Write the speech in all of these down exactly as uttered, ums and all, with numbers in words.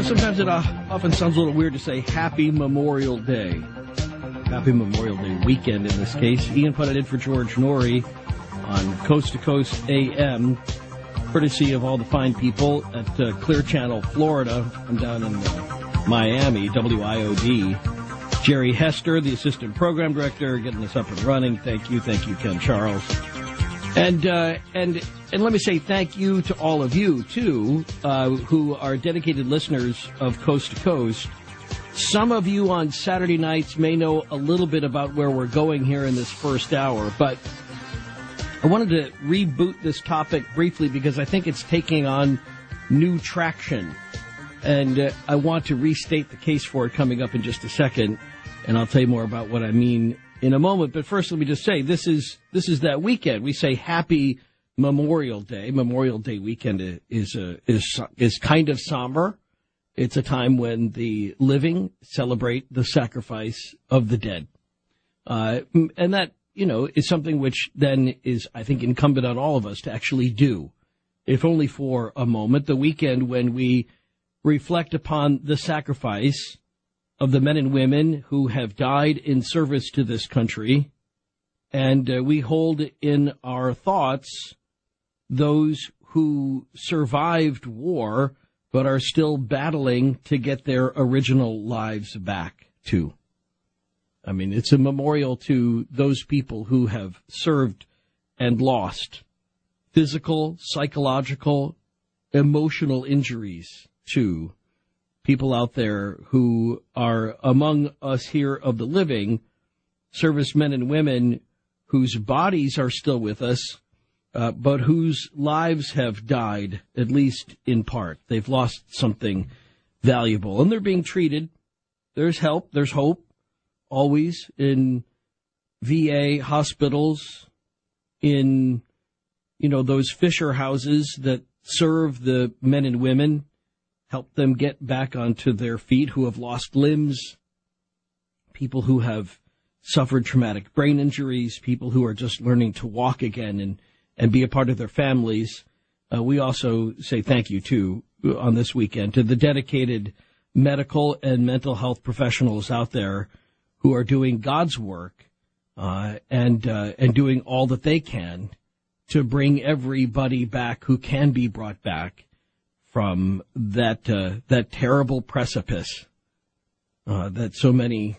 sometimes it uh, often sounds a little weird to say Happy Memorial Day. Happy Memorial Day weekend in this case. Ian put it in for George Norrie on Coast to Coast A M, courtesy of all the fine people at uh, Clear Channel, Florida. I'm down in uh, Miami, W I O D. Jerry Hester, the assistant program director, getting us up and running. Thank you. Thank you, Ken Charles. And uh, and and let me say thank you to all of you, too, uh, who are dedicated listeners of Coast to Coast. Some of you on Saturday nights may know a little bit about where we're going here in this first hour, but I wanted to reboot this topic briefly because I think it's taking on new traction. And uh, I want to restate the case for it coming up in just a second, and I'll tell you more about what I mean in a moment. But first, let me just say, this is this is that weekend. We say Happy Memorial Day. Memorial Day weekend is uh, is is kind of somber. It's a time when the living celebrate the sacrifice of the dead. Uh, and that, you know, is something which then is, I think, incumbent on all of us to actually do, if only for a moment. The weekend when we reflect upon the sacrifice of the men and women who have died in service to this country, and uh, we hold in our thoughts those who survived war but are still battling to get their original lives back, too. I mean, it's a memorial to those people who have served and lost physical, psychological, emotional injuries to people out there who are among us here of the living, servicemen and women whose bodies are still with us, Uh, but whose lives have died, at least in part. They've lost something valuable, and they're being treated. There's help, there's hope, always in V A hospitals, in, you know, those Fisher houses that serve the men and women, help them get back onto their feet who have lost limbs, people who have suffered traumatic brain injuries, people who are just learning to walk again and and be a part of their families. Uh, we also say thank you, too, on this weekend to the dedicated medical and mental health professionals out there who are doing God's work uh, and uh, and doing all that they can to bring everybody back who can be brought back from that uh, that terrible precipice uh, that so many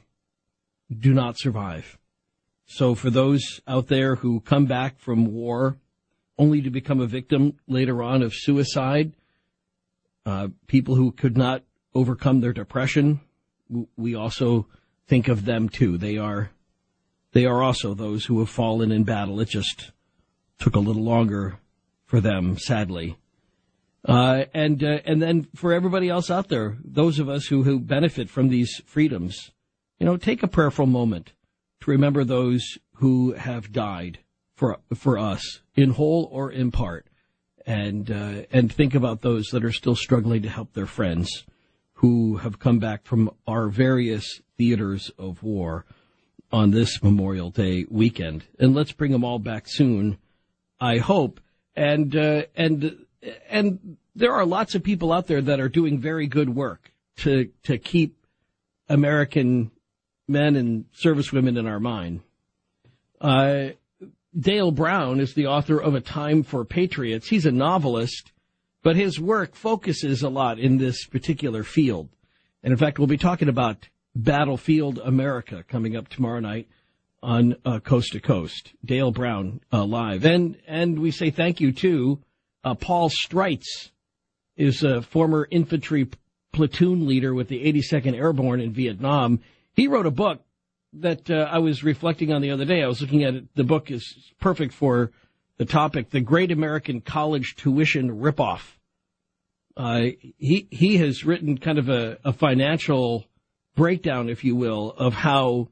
do not survive. So for those out there who come back from war only to become a victim later on of suicide, uh, people who could not overcome their depression, we also think of them too. They are, they are also those who have fallen in battle. It just took a little longer for them, sadly. Uh, and uh, and then for everybody else out there, those of us who, who benefit from these freedoms, you know, take a prayerful moment to remember those who have died for for us, in whole or in part, and uh, and think about those that are still struggling to help their friends who have come back from our various theaters of war on this Memorial Day weekend. And let's bring them all back soon, I hope. And uh, and and there are lots of people out there that are doing very good work to to keep American men and servicewomen in our mind. Uh, Dale Brown is the author of A Time for Patriots. He's a novelist, but his work focuses a lot in this particular field. And, in fact, we'll be talking about Battlefield America coming up tomorrow night on uh, Coast to Coast. Dale Brown uh, live. And and we say thank you to uh, Paul Streitz, is a former infantry platoon leader with the eighty-second Airborne in Vietnam. He wrote a book that uh, I was reflecting on the other day. I was looking at it. The book is perfect for the topic, The Great American College Tuition Ripoff. Uh, he he has written kind of a, a financial breakdown, if you will, of how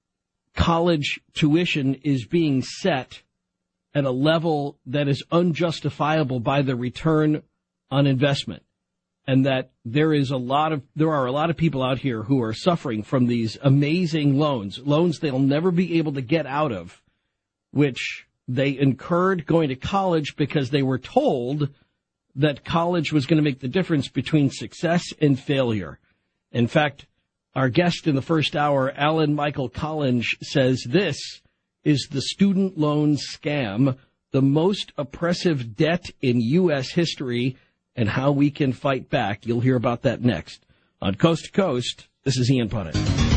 college tuition is being set at a level that is unjustifiable by the return on investment. And that there is a lot of, there are a lot of people out here who are suffering from these amazing loans, loans they'll never be able to get out of, which they incurred going to college because they were told that college was going to make the difference between success and failure. In fact, our guest in the first hour, Alan Michael Collins, says this is the student loan scam, the most oppressive debt in U S history, and how we can fight back. You'll hear about that next. On Coast to Coast, this is Ian Punnett.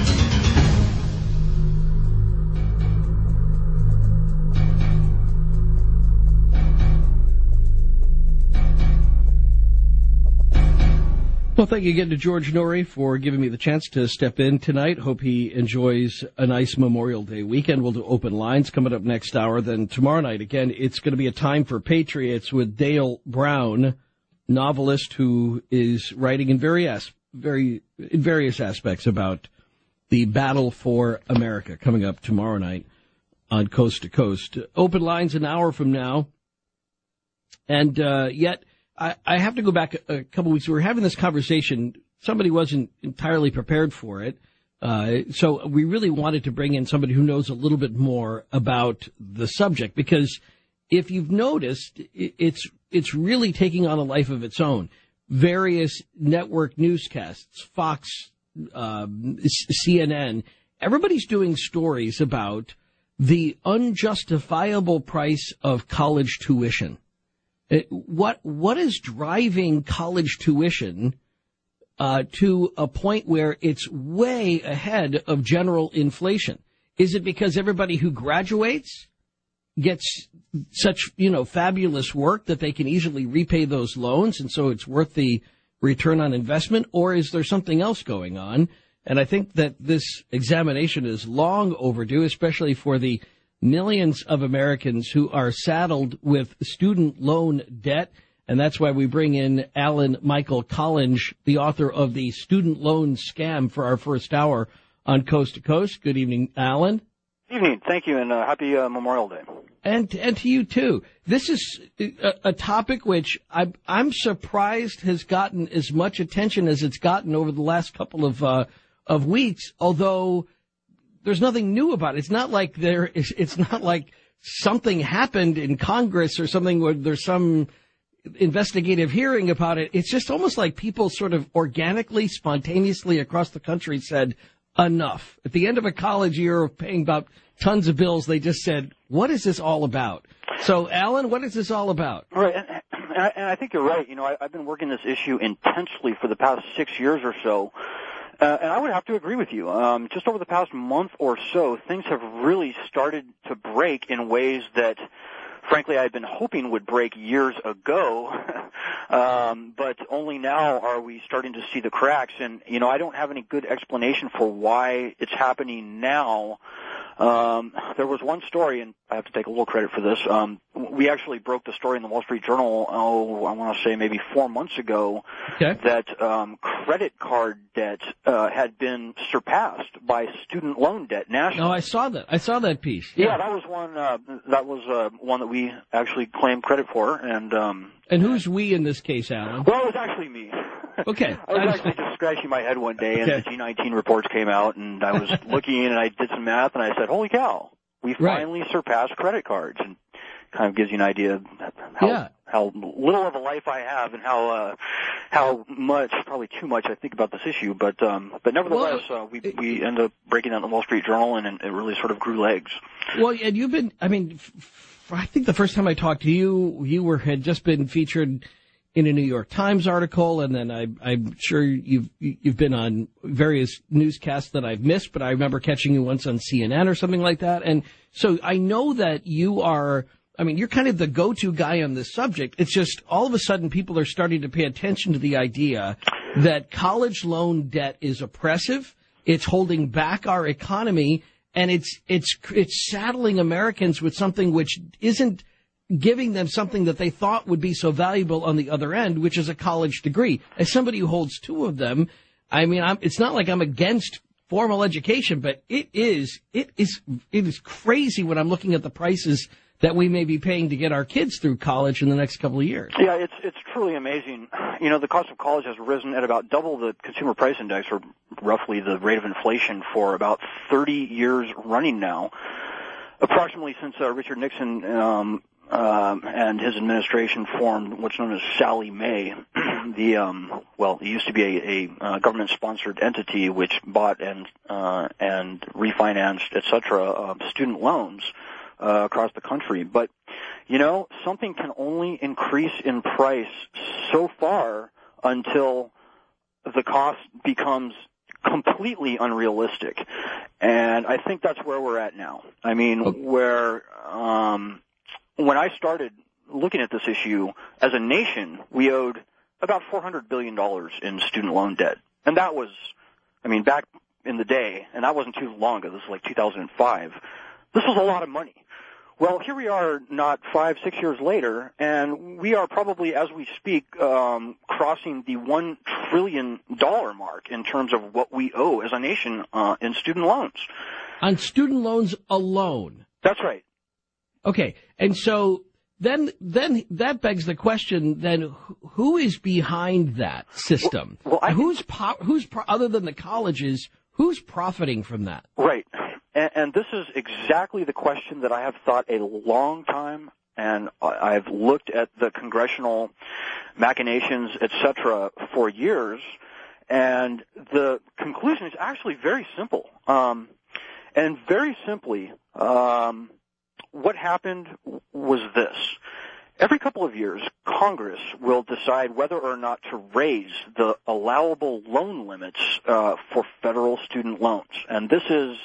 Well, thank you again to George Noory for giving me the chance to step in tonight. Hope he enjoys a nice Memorial Day weekend. We'll do open lines coming up next hour. Then tomorrow night, again, it's going to be a time for Patriots with Dale Brown, novelist who is writing in various, very, in various aspects about the battle for America coming up tomorrow night on Coast to Coast. Open lines an hour from now. And uh, yet... I, I have to go back a, a couple weeks. We were having this conversation. Somebody wasn't entirely prepared for it. Uh, so we really wanted to bring in somebody who knows a little bit more about the subject, because if you've noticed, it, it's, it's really taking on a life of its own. Various network newscasts, Fox, um, C N N, everybody's doing stories about the unjustifiable price of college tuition. It, what what is driving college tuition uh, to a point where it's way ahead of general inflation? Is it because everybody who graduates gets such, you know, fabulous work that they can easily repay those loans, and so it's worth the return on investment? Or is there something else going on? And I think that this examination is long overdue, especially for the millions of Americans who are saddled with student loan debt. And that's why we bring in Alan Michael Collins, the author of The Student Loan Scam, for our first hour on Coast to Coast. Good evening, Alan. Good evening. Thank you, and uh, happy uh, Memorial Day. And and to you, too. This is a, a topic which I, I'm surprised has gotten as much attention as it's gotten over the last couple of uh, of weeks, although there's nothing new about it. It's not like there is, it's not like something happened in Congress or something where there's some investigative hearing about it. It's just almost like people sort of organically, spontaneously across the country said, enough. At the end of a college year of paying about tons of bills, they just said, what is this all about? So, Alan, what is this all about? Right, and, and, I, and I think you're right. You know, I, I've been working this issue intensely for the past six years or so. Uh, and I would have to agree with you. Um, just over the past month or so, things have really started to break in ways that, frankly, I had been hoping would break years ago. um, but only now are we starting to see the cracks. And, you know, I don't have any good explanation for why it's happening now. Um, there was one story, and I have to take a little credit for this. Um, we actually broke the story in the Wall Street Journal, oh, I want to say maybe four months ago, okay. that um, credit card debt uh, had been surpassed by student loan debt nationally. No, I saw that. I saw that piece. Yeah, yeah that was one. Uh, that was uh, one that we actually claimed credit for, and um, and who's we in this case, Alan? Well, it was actually me. Okay. I was actually just scratching my head one day, and okay. the G nineteen reports came out, and I was looking, and I did some math, and I said, holy cow, we finally right. surpassed credit cards. And kind of gives you an idea of how, yeah. how little of a life I have and how uh, how much, probably too much, I think about this issue. But um, but nevertheless, well, uh, we, we ended up breaking out in the Wall Street Journal, and it really sort of grew legs. Well, and you've been, I mean, f- I think the first time I talked to you, you were had just been featured in a New York Times article, and then I, I'm sure you've you've been on various newscasts that I've missed, but I remember catching you once on C N N or something like that. And so I know that you are, I mean, you're kind of the go-to guy on this subject. It's just all of a sudden people are starting to pay attention to the idea that college loan debt is oppressive, it's holding back our economy, and it's it's it's saddling Americans with something which isn't giving them something that they thought would be so valuable on the other end, which is a college degree. As somebody who holds two of them, I mean, I'm, it's not like I'm against formal education, but it is, it is, it is crazy when I'm looking at the prices that we may be paying to get our kids through college in the next couple of years. Yeah, it's it's truly amazing. You know, the cost of college has risen at about double the consumer price index, or roughly the rate of inflation, for about thirty years running now. Approximately since uh, Richard Nixon um, um, and his administration formed what's known as Sallie Mae, the um, well, it used to be a, a uh, government-sponsored entity which bought and uh, and refinanced, et cetera, uh, student loans uh, across the country. But you know, something can only increase in price so far until the cost becomes completely unrealistic. And I think that's where we're at now. I mean, okay. where um, when I started looking at this issue, as a nation, we owed about four hundred billion dollars in student loan debt. And that was, I mean, back in the day, and that wasn't too long ago, this was like two thousand five, this was a lot of money. Well, here we are not five, six years later, and we are probably, as we speak, um, crossing the one trillion dollar mark in terms of what we owe as a nation uh, in student loans. On student loans alone? That's right. Okay, and so then then that begs the question, then who is behind that system? Well, well I who's, po- who's pro- other than the colleges, who's profiting from that? Right. And, and this is exactly the question that I have thought a long time, and I've looked at the congressional machinations, et cetera, for years, and the conclusion is actually very simple. Um, and very simply, um, what happened was this. Every couple of years, Congress will decide whether or not to raise the allowable loan limits uh, for federal student loans. And this is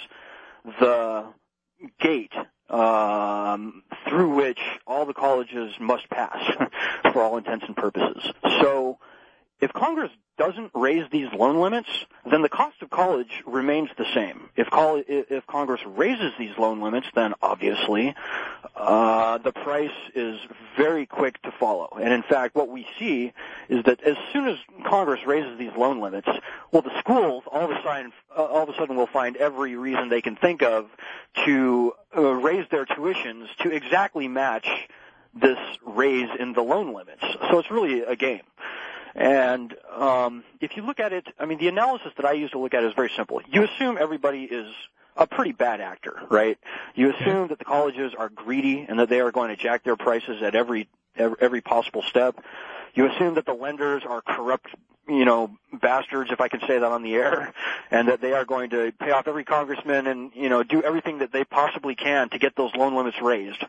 the gate um, through which all the colleges must pass for all intents and purposes. So if Congress doesn't raise these loan limits, then the cost of college remains the same. If, col- if Congress raises these loan limits, then obviously uh, the price is very quick to follow. And in fact, what we see is that as soon as Congress raises these loan limits, well, the schools all of a sudden, uh, all of a sudden will find every reason they can think of to uh, raise their tuitions to exactly match this raise in the loan limits. So it's really a game. And um, if you look at it, I mean, the analysis that I use to look at it is very simple. You assume everybody is a pretty bad actor, right? You assume that the colleges are greedy and that they are going to jack their prices at every every, every possible step. You assume that the lenders are corrupt, you know, bastards, if I can say that on the air, and that they are going to pay off every congressman and, you know, do everything that they possibly can to get those loan limits raised.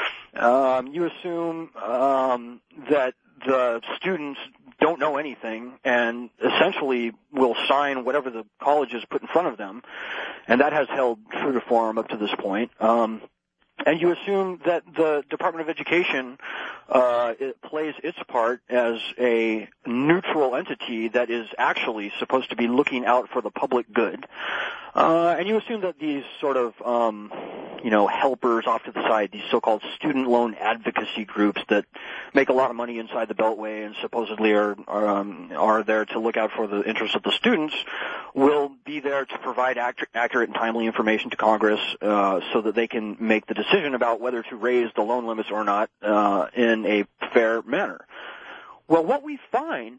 Um, you assume um, that the students don't know anything and essentially will sign whatever the colleges put in front of them, and that has held true to form up to this point. Um, and you assume that the Department of Education uh, it plays its part as a neutral entity that is actually supposed to be looking out for the public good. Uh, and you assume that these sort of, um, you know, helpers off to the side, these so-called student loan advocacy groups that make a lot of money inside the Beltway and supposedly are are, um, are there to look out for the interests of the students, will be there to provide ac- accurate and timely information to Congress uh, so that they can make the decision about whether to raise the loan limits or not uh, in a fair manner. Well, what we find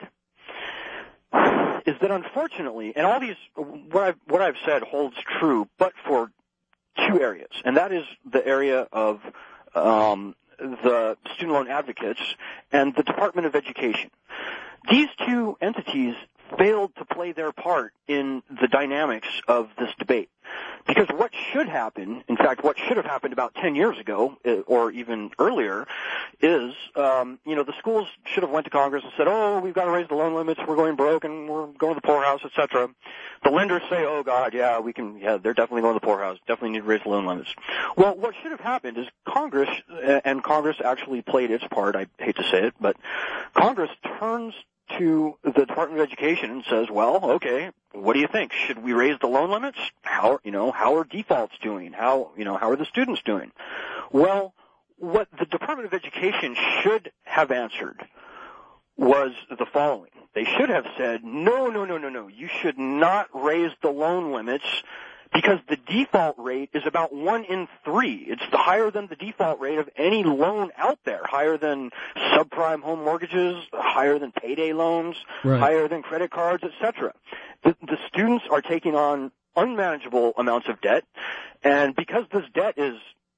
is that unfortunately, and all these, what I've, what I've said holds true, but for two areas, and that is the area of um, the student loan advocates and the Department of Education. These two entities failed to play their part in the dynamics of this debate. Because what should happen, in fact, what should have happened about ten years ago, or even earlier, is, um, you know, the schools should have went to Congress and said, oh, we've got to raise the loan limits, we're going broke, and we're going to the poorhouse, et cetera. The lenders say, oh, God, yeah, we can, yeah, they're definitely going to the poorhouse, definitely need to raise the loan limits. Well, what should have happened is Congress, and Congress actually played its part, I hate to say it, but Congress turns to the Department of Education and says, well, okay, what do you think? Should we raise the loan limits? How, you know, how are defaults doing? How, you know, how are the students doing? Well, what the Department of Education should have answered was the following. They should have said, no, no, no, no, no, you should not raise the loan limits because the default rate is about one in three. It's the higher than the default rate of any loan out there, higher than subprime home mortgages, higher than payday loans, right, higher than credit cards, et cetera. The, the students are taking on unmanageable amounts of debt, and because this debt is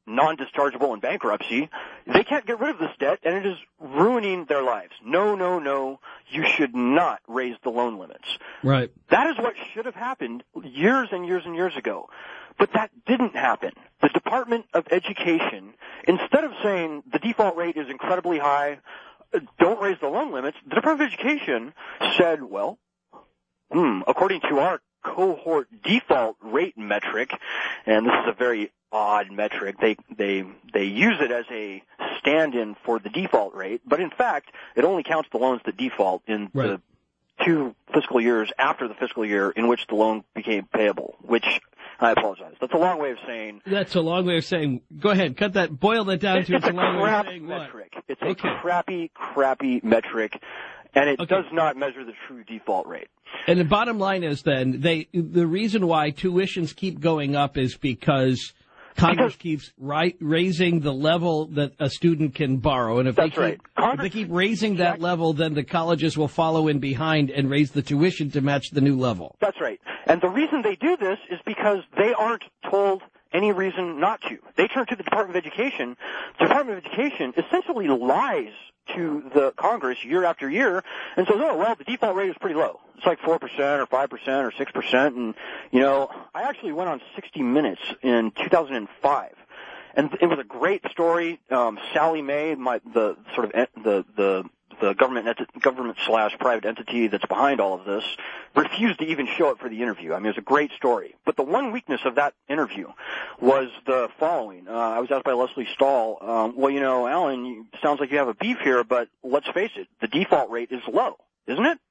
non-dischargeable in bankruptcy. They can't get rid of this debt, and it is ruining their lives. No, no, no, you should not raise the loan limits. Right. That is what should have happened years and years and years ago. But that didn't happen. The Department of Education, instead of saying the default rate is incredibly high, don't raise the loan limits, the Department of Education said, well, hmm, according to our cohort default rate metric, and this is a very odd metric. They they they use it as a stand-in for the default rate, but in fact, it only counts the loans that default in right. the two fiscal years after the fiscal year in which the loan became payable, which I apologize. That's a long way of saying. That's a long way of saying. Go ahead, cut that, boil that down to it's, it's a, a long crap way of saying metric. What? It's okay. a crappy, crappy metric, and it okay. does not measure the true default rate. And the bottom line is then they the reason why tuitions keep going up is because Congress because, keeps right, raising the level that a student can borrow, and if that's they keep right. Congress, if they keep raising that exactly. level, then the colleges will follow in behind and raise the tuition to match the new level. That's right. And the reason they do this is because they aren't told any reason not to. They turn to the Department of Education. The Department of Education essentially lies to the Congress year after year and says, oh, well, the default rate is pretty low. It's like four percent or five percent or six percent. And, you know, I actually went on sixty minutes in two thousand five. And it was a great story. Um, Sally Mae, my, the sort of, the, the, the government, government slash private entity that's behind all of this, refused to even show up for the interview. I mean, it was a great story. But the one weakness of that interview was the following. Uh, I was asked by Leslie Stahl, um, well, you know, Alan, you, sounds like you have a beef here, but let's face it, the default rate is low, isn't it?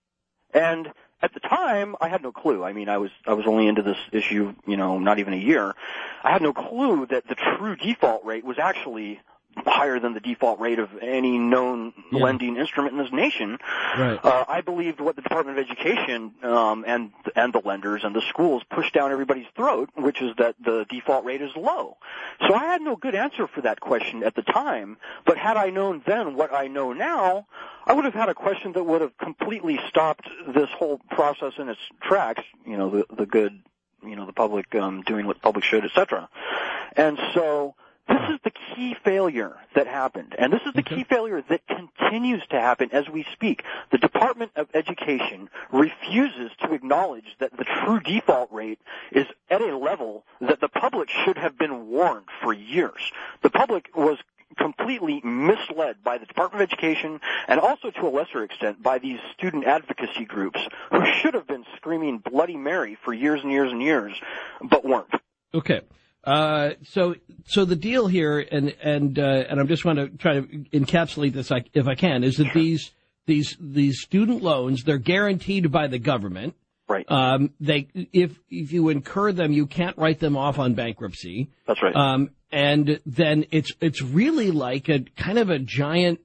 And at the time, I had no clue. I mean, I was I was only into this issue, you know, not even a year. I had no clue that the true default rate was actually higher than the default rate of any known yeah. lending instrument in this nation. Right. Uh, I believed what the Department of Education um, and and the lenders and the schools pushed down everybody's throat, which is that the default rate is low. So I had no good answer for that question at the time, but had I known then what I know now, I would have had a question that would have completely stopped this whole process in its tracks, you know, the, the good, you know, the public um, doing what the public should, et cetera. And so this is the key failure that happened, and this is the key failure that continues to happen as we speak. The Department of Education refuses to acknowledge that the true default rate is at a level that the public should have been warned for years. The public was completely misled by the Department of Education and also to a lesser extent by these student advocacy groups who should have been screaming Bloody Mary for years and years and years, but weren't. Okay. Uh, so, so the deal here, and and uh, and I just want to try to encapsulate this, if I can, is that these these these student loans, they're guaranteed by the government. Right. Um, they if if you incur them, you can't write them off on bankruptcy. That's right. Um, and then it's it's really like a kind of a giant.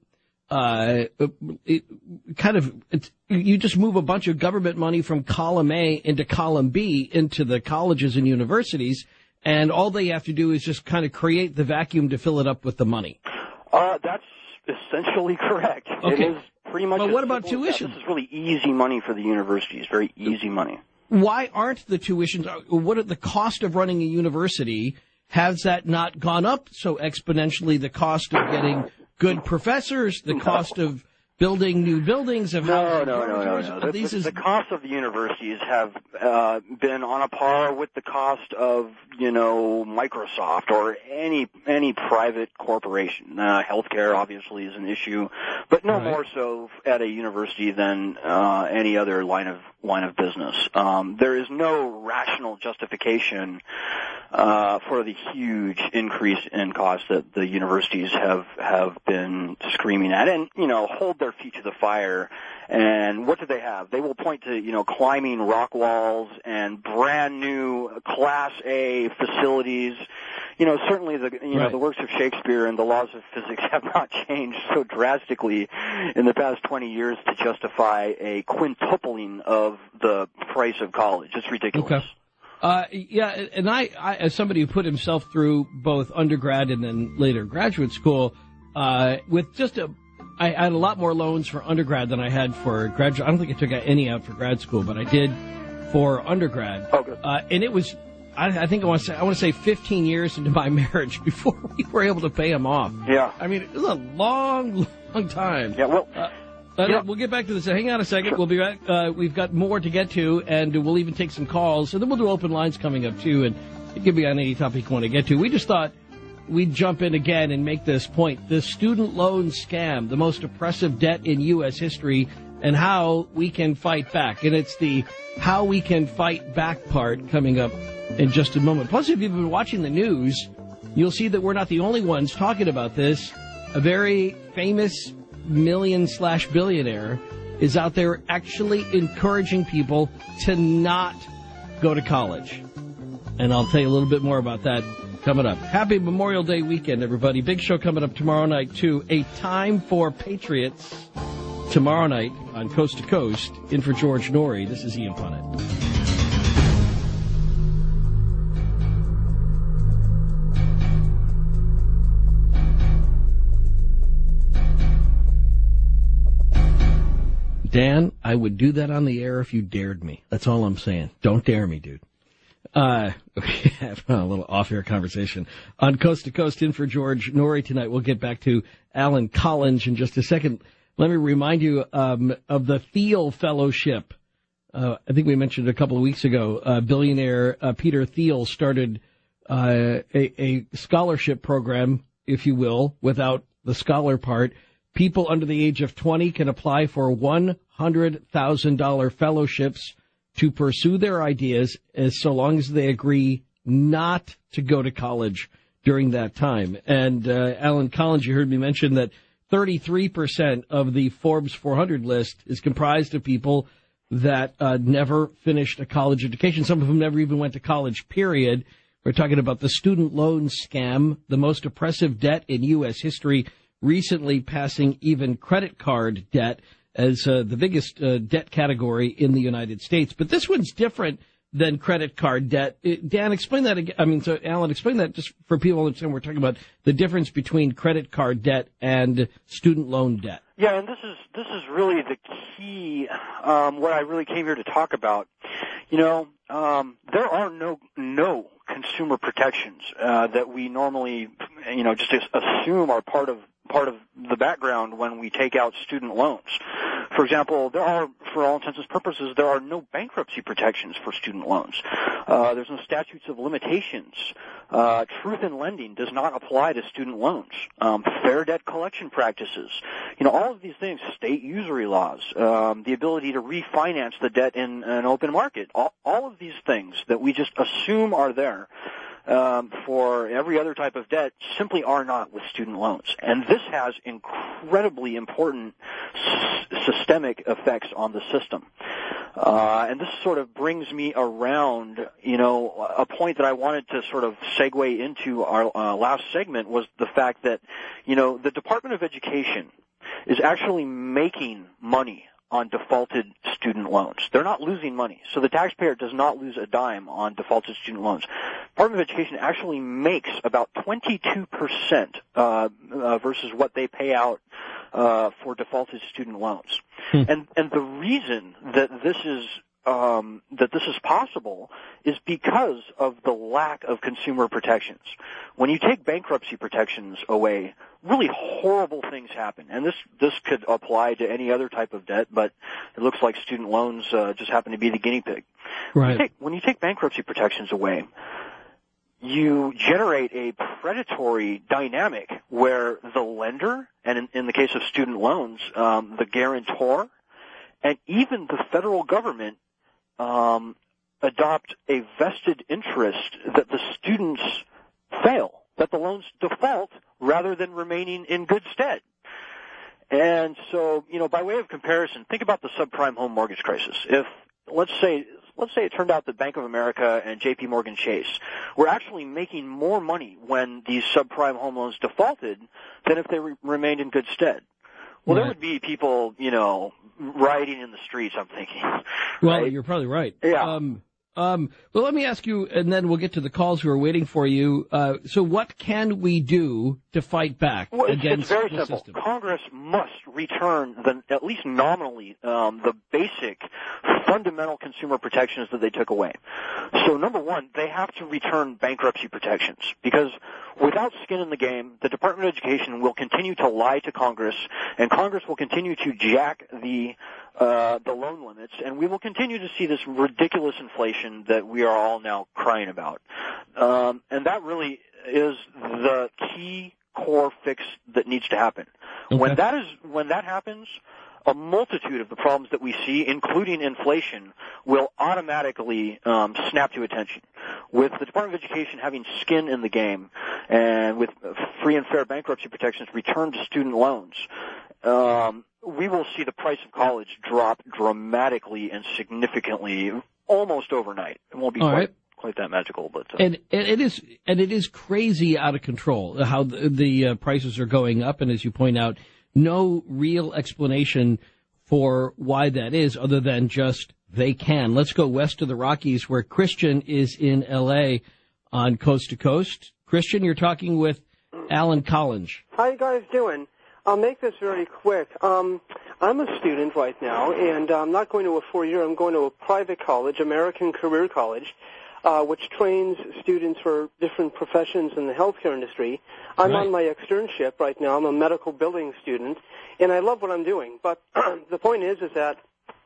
Uh, it, kind of, it's, you just move a bunch of government money from column A into column B into the colleges and universities. And all they have to do is just kind of create the vacuum to fill it up with the money. Uh, that's essentially correct. Okay. It is pretty much. But what about tuition? This is really easy money for the universities. Very easy money. Why aren't the tuitions? What are the cost of running a university? Has that not gone up so exponentially? The cost of getting good professors, the cost no. of building new buildings of no, no, no, no, no. The, These the, is... the cost of the universities have uh, been on a par with the cost of, you know, Microsoft or any any private corporation. Uh, healthcare obviously is an issue, but no right. more so at a university than uh, any other line of line of business. Um, there is no rational justification uh, for the huge increase in costs that the universities have have been screaming at, and you know, hold their feet to the fire. And what do they have? They will point to, you know, climbing rock walls and brand new Class A facilities. You know, certainly the you know right. the works of Shakespeare and the laws of physics have not changed so drastically in the past twenty years to justify a quintupling of the price of college. It's ridiculous. Okay. Uh, yeah, and I, I, as somebody who put himself through both undergrad and then later graduate school, uh, with just a, I had a lot more loans for undergrad than I had for graduate. I don't think I took any out for grad school, but I did for undergrad. Oh, good. Uh, and it was I, I think I want to say I want to say fifteen years into my marriage before we were able to pay them off. Yeah. I mean, it was a long, long time. Yeah, well... Uh, Uh, yeah. We'll get back to this. Hang on a second. Sure. We'll be back. Uh, we've got more to get to, and we'll even take some calls. And then we'll do open lines coming up, too, and it could be on any topic you want to get to. We just thought we'd jump in again and make this point. The student loan scam, the most oppressive debt in U S history, and how we can fight back. And it's the how we can fight back part coming up in just a moment. Plus, if you've been watching the news, you'll see that we're not the only ones talking about this. A very famous million slash billionaire is out there actually encouraging people to not go to college. And I'll tell you a little bit more about that coming up. Happy Memorial Day weekend, everybody. Big show coming up tomorrow night, too. A Time for Patriots tomorrow night on Coast to Coast. In for George Norrie, this is Ian Punnett. Dan, I would do that on the air if you dared me. That's all I'm saying. Don't dare me, dude. Uh, we have a little off-air conversation on Coast to Coast. In for George Norrie tonight. We'll get back to Alan Collins in just a second. Let me remind you um, of the Thiel Fellowship. Uh, I think we mentioned a couple of weeks ago, uh, billionaire uh, Peter Thiel started uh, a, a scholarship program, if you will, without the scholar part. People under the age of twenty can apply for one hundred thousand dollars fellowships to pursue their ideas as so long as they agree not to go to college during that time. And uh, Alan Collins, you heard me mention that thirty-three percent of the Forbes four hundred list is comprised of people that uh, never finished a college education. Some of them never even went to college, period. We're talking about the student loan scam, the most oppressive debt in U S history, recently passing even credit card debt as uh, the biggest uh, debt category in the United States. But this one's different than credit card debt. It, Dan, explain that again. I mean, so Alan, explain that just for people to understand. We're talking about the difference between credit card debt and student loan debt. Yeah, and this is this is really the key, um, what I really came here to talk about. You know, um, there are no no consumer protections uh, that we normally, you know, just assume are part of part of the background when we take out student loans. For example, there are, for all intents and purposes, there are no bankruptcy protections for student loans. Uh, there's no statutes of limitations. Uh, truth in lending does not apply to student loans. Um, fair debt collection practices, you know, all of these things, state usury laws, um, the ability to refinance the debt in an open market, all, all of these things that we just assume are there Um, for every other type of debt simply are not with student loans. And this has incredibly important s- systemic effects on the system. Uh, and this sort of brings me around, you know, a point that I wanted to sort of segue into our uh, last segment was the fact that, you know, the Department of Education is actually making money on defaulted student loans. They're not losing money. So the taxpayer does not lose a dime on defaulted student loans. Department of Education actually makes about twenty-two percent uh, uh, versus what they pay out uh, for defaulted student loans. Hmm. And and the reason that this is um, that this is possible is because of the lack of consumer protections. When you take bankruptcy protections away, really horrible things happen. And this this could apply to any other type of debt, but it looks like student loans uh, just happen to be the guinea pig. Right. When you take, when you take bankruptcy protections away, you generate a predatory dynamic where the lender, and in, in the case of student loans, um, the guarantor, and even the federal government um, adopt a vested interest that the students fail, that the loans default rather than remaining in good stead. And so, you know, by way of comparison, think about the subprime home mortgage crisis. If, let's say, let's say it turned out that Bank of America and J P Morgan Chase were actually making more money when these subprime home loans defaulted than if they re- remained in good stead. Well, right. There would be people, you know, rioting in the streets, I'm thinking. Well, right? You're probably right. Yeah. Um, Um, well, let me ask you, and then we'll get to the calls who are waiting for you. Uh, so what can we do to fight back well, it's, against it's very the simple. system? Congress must return, the, at least nominally, um, the basic fundamental consumer protections that they took away. So, number one, they have to return bankruptcy protections, because without skin in the game, the Department of Education will continue to lie to Congress, and Congress will continue to jack the uh, the loan limits, and we will continue to see this ridiculous inflation that we are all now crying about. Um, and that really is the key core fix that needs to happen. Okay. When that is when that happens, a multitude of the problems that we see, including inflation, will automatically um, snap to attention. With the Department of Education having skin in the game, and with free and fair bankruptcy protections returned to student loans, um, we will see the price of college drop dramatically and significantly, almost overnight. It won't be All quite, right. quite that magical, but uh, And, and it is and it is crazy out of control how the, the uh, prices are going up, and as you point out, no real explanation for why that is other than just they can. Let's go west of the Rockies where Christian is in L A on Coast to Coast. Christian, you're talking with Alan Collins. How you guys doing? I'll make this very quick. Um, I'm a student right now, and I'm not going to a four-year. I'm going to a private college, American Career College, uh, which trains students for different professions in the healthcare industry. I'm Right. on my externship right now. I'm a medical building student, and I love what I'm doing. But the point is, is that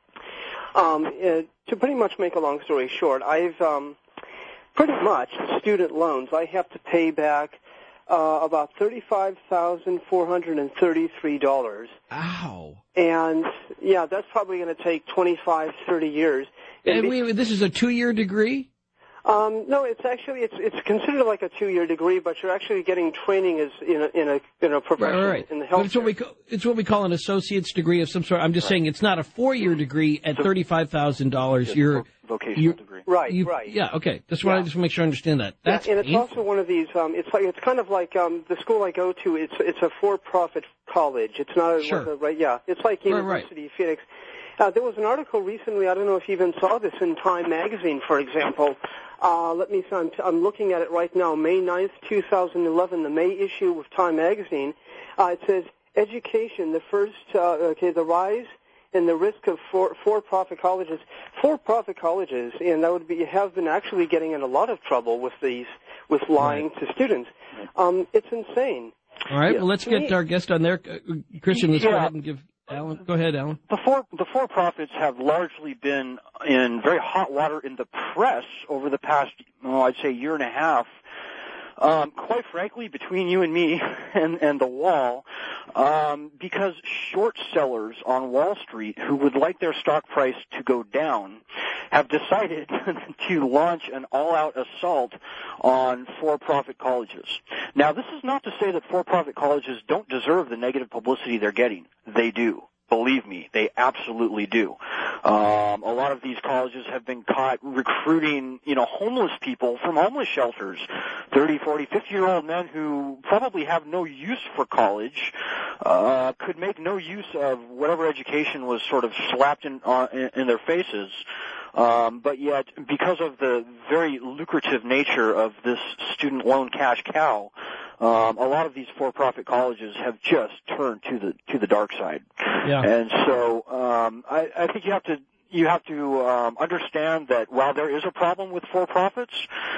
um, uh, to pretty much make a long story short, I've um, pretty much student loans. I have to pay back Uh, about thirty-five thousand four hundred thirty-three dollars. Ow. And, yeah, that's probably going to take twenty-five, thirty years. And be, we, this is a two-year degree? um, no, it's actually, it's it's considered like a two-year degree, but you're actually getting training as in a, in a, in a profession, Right, right. in the But health. it's what we call, it's what we call an associate's degree of some sort. I'm just Right. saying it's not a four-year degree at thirty-five thousand dollars. You're vocational you're, degree. Right, you, right. Yeah, okay. That's why Yeah. I just want to make sure I understand that. That's yeah, and it's painful. also one of these. Um, it's like it's kind of like um, the school I go to. It's it's a for-profit college. It's not a, Sure. like a right. Yeah, it's like Right, right. University of Phoenix. Uh, there was an article recently. I don't know if you even saw this in Time Magazine, for example. Uh, let me. I'm, I'm looking at it right now. May ninth, two thousand eleven, the May issue of Time Magazine. Uh, it says education. The first. Uh, okay, the rise and the risk of for, for-profit colleges. For-profit colleges, and that would be have been actually getting in a lot of trouble with these with lying Right. to students. Um, it's insane. All right, Yeah. well, let's get our guest on there. Uh, Christian, let's go Yeah. ahead and give Alan. Go ahead, Alan. The for the for-profits have largely been in very hot water in the press over the past, well, I'd say year and a half. Um, quite frankly, between you and me and, and the wall, um, because short sellers on Wall Street who would like their stock price to go down have decided to launch an all-out assault on for-profit colleges. Now, this is not to say that for-profit colleges don't deserve the negative publicity they're getting. They do. Believe me, they absolutely do. Um, a lot of these colleges have been caught recruiting, you know, homeless people from homeless shelters, thirty, forty, fifty-year-old men who probably have no use for college, uh, could make no use of whatever education was sort of slapped in, uh, in, in their faces. Um, but yet, because of the very lucrative nature of this student loan cash cow, um, a lot of these for-profit colleges have just turned to the to the dark side. Yeah. And so, um, I, I think you have to you have to um, understand that while there is a problem with for-profits,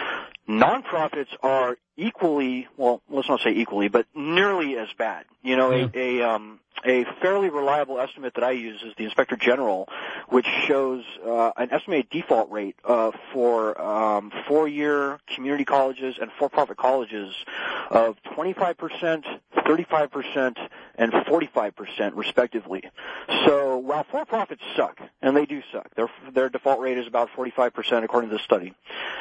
nonprofits are equally, well, let's not say equally, but nearly as bad. You know, Yeah. a, a, um, a fairly reliable estimate that I use is the Inspector General, which shows uh, an estimated default rate uh, for um, four-year community colleges and for-profit colleges of twenty-five percent, thirty-five percent, and forty-five percent, respectively. So while for-profits suck, and they do suck, their their default rate is about forty-five percent according to the study.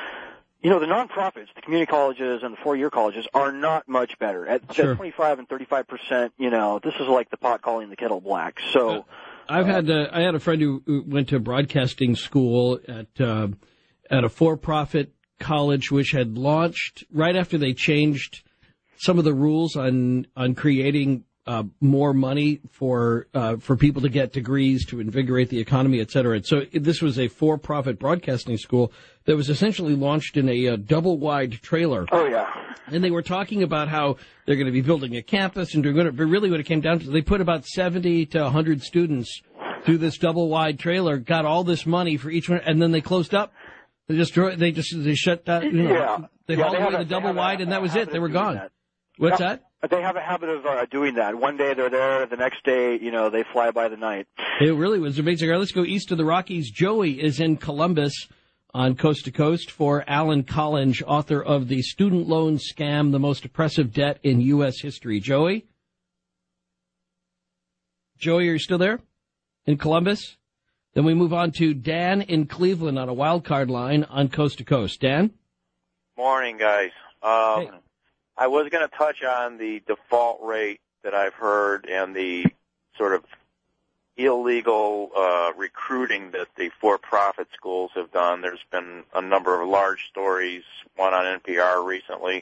You know, the nonprofits, the community colleges and the four-year colleges are not much better. At, Sure. at twenty-five and thirty-five percent, you know, this is like the pot calling the kettle black. So, I've had uh, I had a friend who, who went to broadcasting school at uh, at a for-profit college, which had launched right after they changed some of the rules on on creating uh, more money for uh, for people to get degrees to invigorate the economy, et cetera. And so this was a for-profit broadcasting school that was essentially launched in a, a double-wide trailer. Oh, yeah. And they were talking about how they're going to be building a campus, and they're going to, but really what it came down to, they put about seventy to one hundred students through this double-wide trailer, got all this money for each one, and then they closed up. They just they just they shut down. You know, yeah. They yeah, hauled they away a, the double-wide, and that was it. They were gone. That. What's yeah. that? They have a habit of uh, doing that. One day they're there, the next day, you know, they fly by the night. It really was amazing. All right, let's go east of the Rockies. Joey is in Columbus on Coast to Coast for Alan Collins, author of The Student Loan Scam, the Most Oppressive Debt in U S History. Joey? Joey, are you still there in Columbus? Then we move on to Dan in Cleveland on a wild card line on Coast to Coast. Dan? Morning, guys. Um, hey. I was going to touch on the default rate that I've heard and the sort of illegal uh, recruiting that the for-profit schools have done. There's been a number of large stories, one on N P R recently.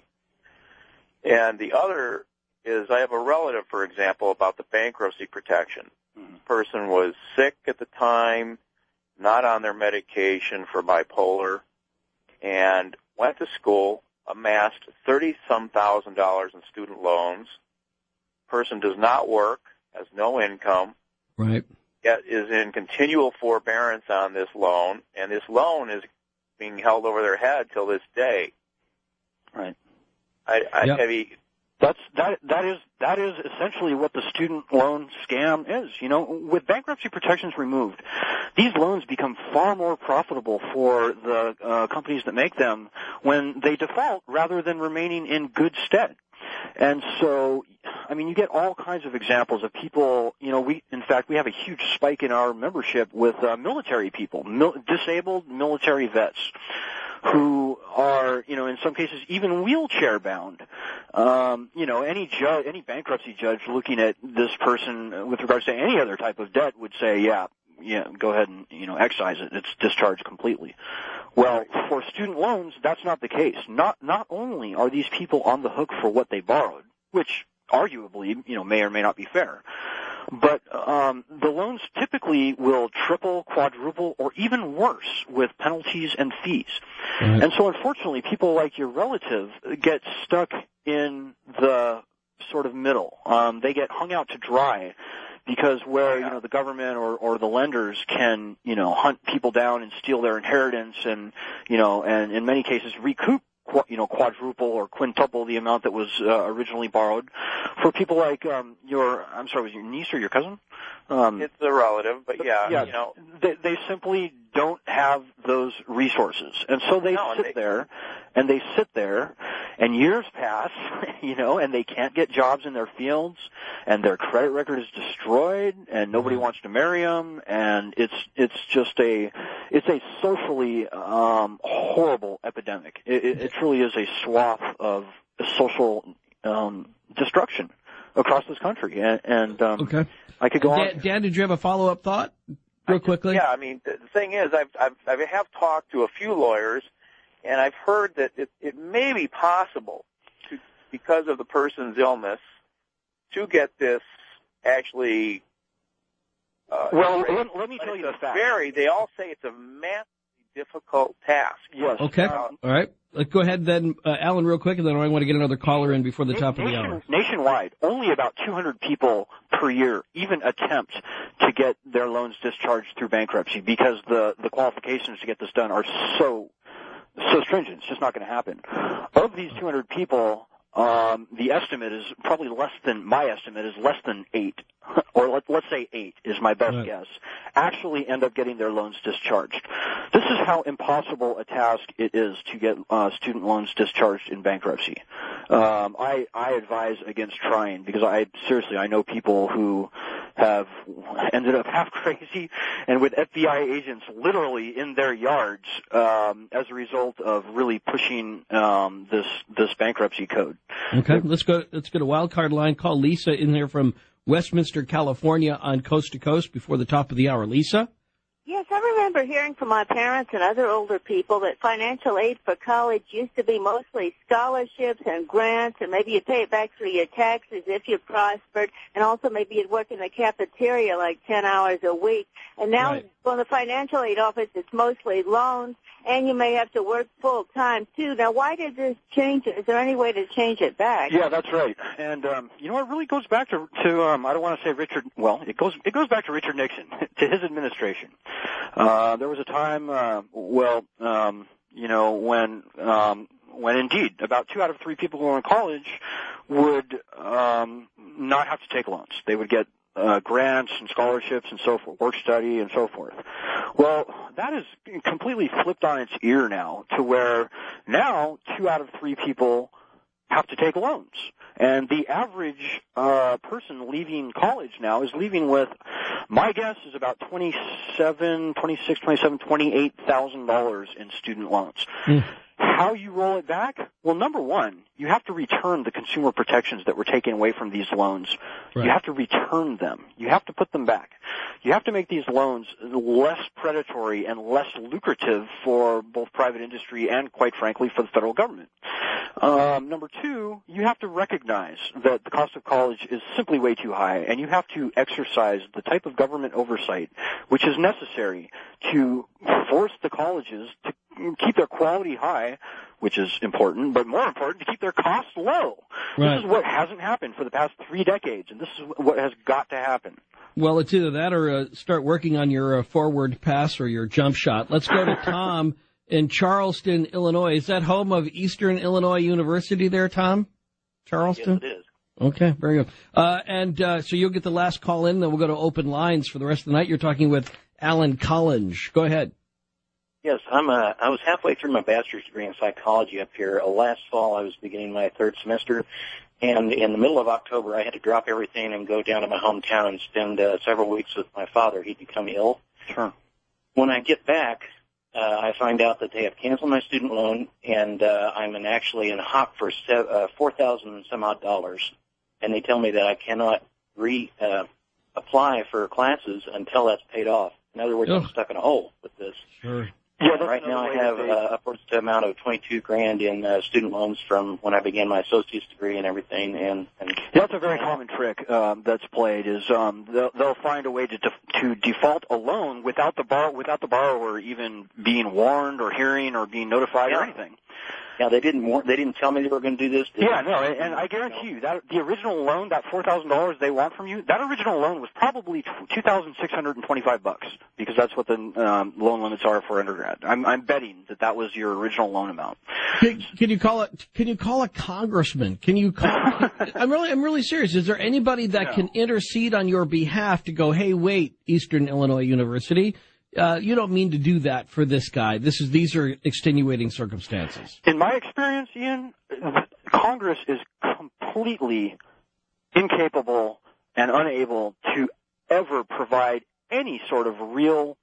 And the other is I have a relative, for example, about the bankruptcy protection. The person was sick at the time, not on their medication for bipolar, and went to school, amassed thirty-some thousand dollars in student loans. Person does not work, has no income, right? Yet is in continual forbearance on this loan, and this loan is being held over their head till this day. Right. I, I yep. have you, That's that. That is that is essentially what the student loan scam is. You know, with bankruptcy protections removed, these loans become far more profitable for the uh, companies that make them when they default rather than remaining in good stead. And so, I mean, you get all kinds of examples of people. You know, we in fact we have a huge spike in our membership with uh, military people, mil- disabled military vets, who are, you know, in some cases even wheelchair bound. Um, you know, any judge, any bankruptcy judge looking at this person with regards to any other type of debt would say, yeah, yeah, go ahead and, you know, excise it. It's discharged completely. Well, for student loans, that's not the case. Not, not only are these people on the hook for what they borrowed, which arguably, you know, may or may not be fair, but um, the loans typically will triple, quadruple, or even worse with penalties and fees. Right. And so unfortunately, people like your relative get stuck in the sort of middle. Um, they get hung out to dry because where, you know, the government or, or the lenders can, you know, hunt people down and steal their inheritance and, you know, and in many cases recoup, you know, quadruple or quintuple the amount that was uh, originally borrowed. For people like um, your, I'm sorry, was your niece or your cousin? Um, it's a relative, but yeah, yeah you know, they, they simply don't have those resources, and so they no, sit they, there, and they sit there, and years pass, you know, and they can't get jobs in their fields, and their credit record is destroyed, and nobody wants to marry them, and it's it's just a it's a socially um, horrible epidemic. It, it, it truly is a swath of social um, destruction across this country, and, and um, okay. I could go Dan, on. Dan, did you have a follow-up thought, real I, quickly? Yeah, I mean, the thing is, I've, I've I have talked to a few lawyers, and I've heard that it, it may be possible to, because of the person's illness, to get this actually. Uh, well, let, let me tell you the fact. Very, they all say it's a massively difficult task. Yes. Okay. Uh, All right. Let's go ahead then, uh, Alan, real quick, and then I want to get another caller in before the top of the hour. Nationwide, only about two hundred people per year even attempt to get their loans discharged through bankruptcy because the, the qualifications to get this done are so, so stringent. It's just not going to happen. Of these two hundred people, um, the estimate is probably less than, my estimate is less than eight, or let, let's say eight is my best right. guess, actually end up getting their loans discharged. This is how impossible a task it is to get uh, student loans discharged in bankruptcy. Um, I, I advise against trying because I seriously I know people who have ended up half crazy and with F B I agents literally in their yards um, as a result of really pushing um, this this bankruptcy code. Okay, let's go. Let's get a wild card line. Call Lisa in there from Westminster, California, on Coast to Coast before the top of the hour. Lisa. Yes, Yes, I remember hearing from my parents and other older people that financial aid for college used to be mostly scholarships and grants, and maybe you'd pay it back through your taxes if you prospered, and also maybe you'd work in the cafeteria like ten hours a week. And now Right. from the financial aid office, it's mostly loans, and you may have to work full time too. Now, why did this change it? Is there any way to change it back? Yeah, that's right. And um, you know, it really goes back to to um, I don't want to say Richard. Well, it goes it goes back to Richard Nixon, to his administration. Uh, there was a time, uh, well, um, you know, when um, when indeed about two out of three people who are in college would um, not have to take loans. They would get uh, grants and scholarships and so forth, work study and so forth. Well, that is completely flipped on its ear now, to where now two out of three people have to take loans. And the average uh person leaving college now is leaving with, my guess is about twenty-seven, twenty-six, twenty-seven, twenty-eight thousand dollars in student loans. Mm. How you roll it back? Well, number one, you have to return the consumer protections that were taken away from these loans. Right. You have to return them. You have to put them back. You have to make these loans less predatory and less lucrative for both private industry and, quite frankly, for the federal government. Um, number two, you have to recognize that the cost of college is simply way too high, and you have to exercise the type of government oversight which is necessary to force the colleges to keep their quality high, which is important, but more important, to keep their costs low. Right. This is what hasn't happened for the past three decades, and this is what has got to happen. Well, it's either that or uh, start working on your uh, forward pass or your jump shot. Let's go to Tom in Charleston, Illinois. Is that home of Eastern Illinois University there, Tom? Charleston? Yes, it is. Okay, very good. Uh, and uh, so you'll get the last call in, then we'll go to open lines for the rest of the night. You're talking with Alan Collins. Go ahead. Yes, I'm. Uh, I was halfway through my bachelor's degree in psychology up here. Uh, last fall, I was beginning my third semester, and in the middle of October, I had to drop everything and go down to my hometown and spend uh, several weeks with my father. He'd become ill. Sure. When I get back, uh, I find out that they have canceled my student loan, and uh, I'm in actually in hock for sev- uh, four thousand some odd dollars, and they tell me that I cannot re uh, apply for classes until that's paid off. In other words, Ugh. I'm stuck in a hole with this. Sure. Yeah, right now I have uh, upwards to amount of twenty-two grand in uh, student loans from when I began my associate's degree and everything. And, and yeah, that's a very common trick um, that's played. Is um, they'll, they'll find a way to def- to default a loan without the bar- without the borrower even being warned or hearing or being notified yeah. or anything. Yeah, they didn't warn, they didn't tell me they were going to do this. Yeah, no, and, and I guarantee you that the original loan, that four thousand dollars they want from you, that original loan was probably two thousand six hundred and twenty-five bucks, because that's what the um, loan limits are for undergrad. I'm, I'm betting that that was your original loan amount. Can, can you call it? Can you call a congressman? Can you call? I'm really, I'm really serious. Is there anybody that no. can intercede on your behalf to go, hey, wait, Eastern Illinois University? Uh, you don't mean to do that for this guy. This is these are extenuating circumstances. In my experience, Ian, Congress is completely incapable and unable to ever provide any sort of real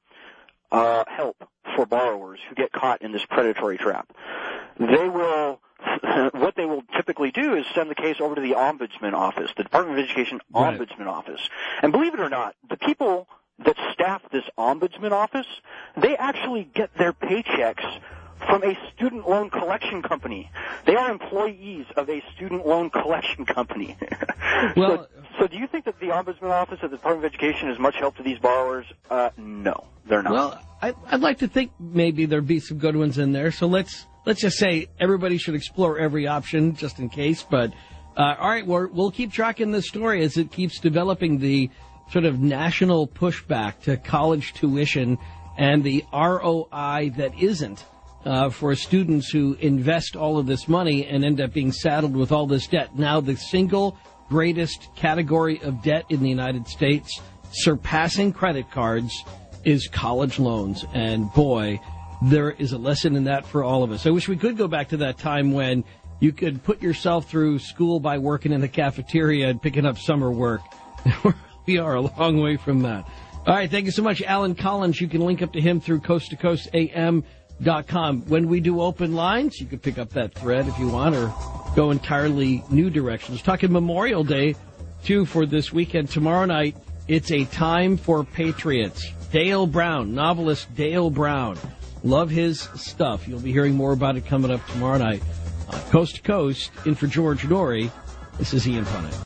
uh, help for borrowers who get caught in this predatory trap. They will. What they will typically do is send the case over to the Ombudsman Office, the Department of Education right. Ombudsman Office. And believe it or not, the people that staff this Ombudsman Office, they actually get their paychecks from a student loan collection company. They are employees of a student loan collection company. Well, so, so do you think that the Ombudsman Office of the Department of Education is much help to these borrowers? Uh, no, they're not. Well, I, I'd like to think maybe there'd be some good ones in there. So let's let's just say everybody should explore every option just in case. But uh, all right, we're, we'll keep tracking this story as it keeps developing, the sort of national pushback to college tuition and the R O I that isn't uh, for students who invest all of this money and end up being saddled with all this debt. Now, the single greatest category of debt in the United States, surpassing credit cards, is college loans. And boy, there is a lesson in that for all of us. I wish we could go back to that time when you could put yourself through school by working in the cafeteria and picking up summer work. We are a long way from that. All right, thank you so much, Alan Collins. You can link up to him through coast to coast A M dot com. When we do open lines, you can pick up that thread if you want, or go entirely new directions. Talking Memorial Day, too, for this weekend. Tomorrow night, It's a Time for Patriots. Dale Brown, novelist Dale Brown. Love his stuff. You'll be hearing more about it coming up tomorrow night. Uh, coast to Coast, in for George Noory, this is Ian Punnett.